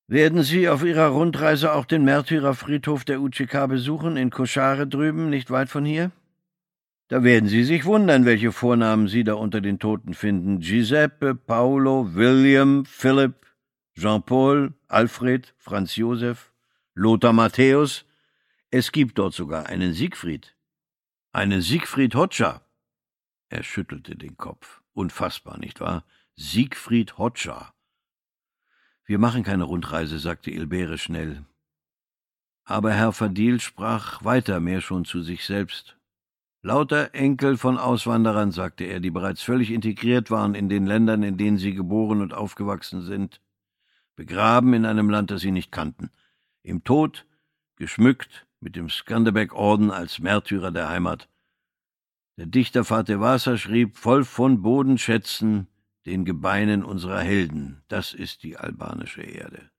Werden Sie auf Ihrer Rundreise auch den Märtyrerfriedhof der UCK besuchen, in Koschare drüben, nicht weit von hier? Da werden Sie sich wundern, welche Vornamen Sie da unter den Toten finden. Giuseppe, Paolo, William, Philipp, Jean-Paul, Alfred, Franz Josef, Lothar Matthäus. Es gibt dort sogar einen Siegfried. Einen Siegfried Hoxha. Er schüttelte den Kopf. Unfassbar, nicht wahr? Siegfried Hoxha. Wir machen keine Rundreise, sagte Ilbere schnell. Aber Herr Fadil sprach weiter, mehr schon zu sich selbst. Lauter Enkel von Auswanderern, sagte er, die bereits völlig integriert waren in den Ländern, in denen sie geboren und aufgewachsen sind, begraben in einem Land, das sie nicht kannten, im Tod, geschmückt mit dem Skanderbeg-Orden als Märtyrer der Heimat. Der Dichter Fateh schrieb, voll von Bodenschätzen, den Gebeinen unserer Helden. Das ist die albanische Erde.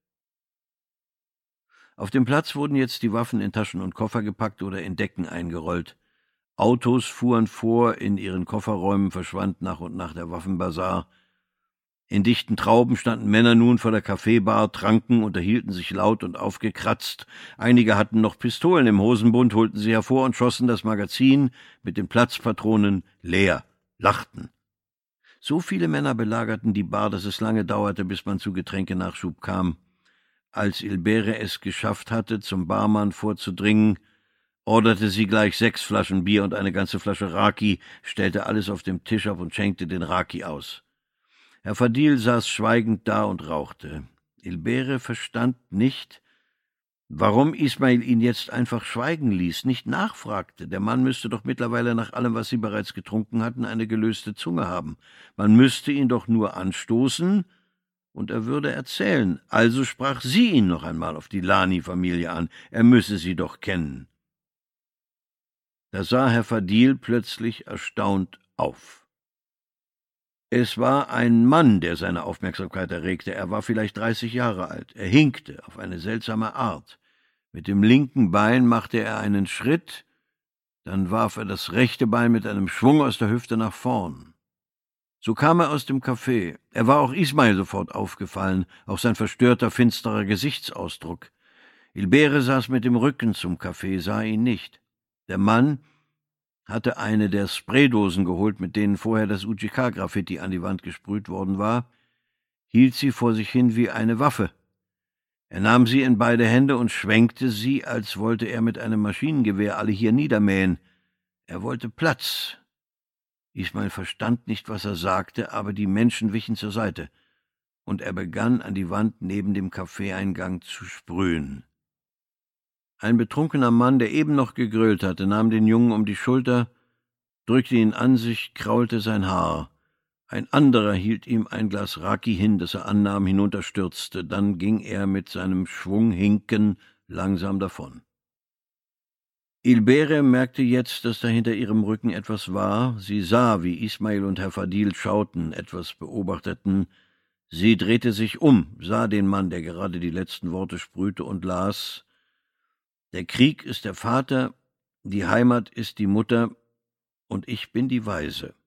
Auf dem Platz wurden jetzt die Waffen in Taschen und Koffer gepackt oder in Decken eingerollt. Autos fuhren vor, in ihren Kofferräumen verschwand nach und nach der Waffenbasar. In dichten Trauben standen Männer nun vor der Kaffeebar, tranken, unterhielten sich laut und aufgekratzt. Einige hatten noch Pistolen im Hosenbund, holten sie hervor und schossen das Magazin mit den Platzpatronen leer, lachten. So viele Männer belagerten die Bar, dass es lange dauerte, bis man zu Getränkenachschub kam. Als Ilbere es geschafft hatte, zum Barmann vorzudringen, orderte sie gleich 6 Flaschen Bier und eine ganze Flasche Raki, stellte alles auf dem Tisch ab und schenkte den Raki aus. Herr Fadil saß schweigend da und rauchte. Ilbere verstand nicht, warum Ismail ihn jetzt einfach schweigen ließ, nicht nachfragte. Der Mann müsste doch mittlerweile nach allem, was sie bereits getrunken hatten, eine gelöste Zunge haben. Man müsste ihn doch nur anstoßen, und er würde erzählen. Also sprach sie ihn noch einmal auf die Lani-Familie an. Er müsse sie doch kennen. Da sah Herr Fadil plötzlich erstaunt auf. Es war ein Mann, der seine Aufmerksamkeit erregte. Er war vielleicht 30 Jahre alt. Er hinkte auf eine seltsame Art. Mit dem linken Bein machte er einen Schritt, dann warf er das rechte Bein mit einem Schwung aus der Hüfte nach vorn. So kam er aus dem Café. Er war auch Ismail sofort aufgefallen, auch sein verstörter, finsterer Gesichtsausdruck. Ilbere saß mit dem Rücken zum Café, sah ihn nicht. Der Mann hatte eine der Spraydosen geholt, mit denen vorher das UCK-Graffiti an die Wand gesprüht worden war, hielt sie vor sich hin wie eine Waffe. Er nahm sie in beide Hände und schwenkte sie, als wollte er mit einem Maschinengewehr alle hier niedermähen. Er wollte Platz. Ismail verstand nicht, was er sagte, aber die Menschen wichen zur Seite, und er begann an die Wand neben dem Kaffeeeingang zu sprühen. Ein betrunkener Mann, der eben noch gegrölt hatte, nahm den Jungen um die Schulter, drückte ihn an sich, kraulte sein Haar. Ein anderer hielt ihm ein Glas Raki hin, das er annahm, hinunterstürzte. Dann ging er mit seinem Schwunghinken langsam davon. Ilbere merkte jetzt, dass da hinter ihrem Rücken etwas war. Sie sah, wie Ismail und Herr Fadil schauten, etwas beobachteten. Sie drehte sich um, sah den Mann, der gerade die letzten Worte sprühte, und las: Der Krieg ist der Vater, die Heimat ist die Mutter, und ich bin die Waise.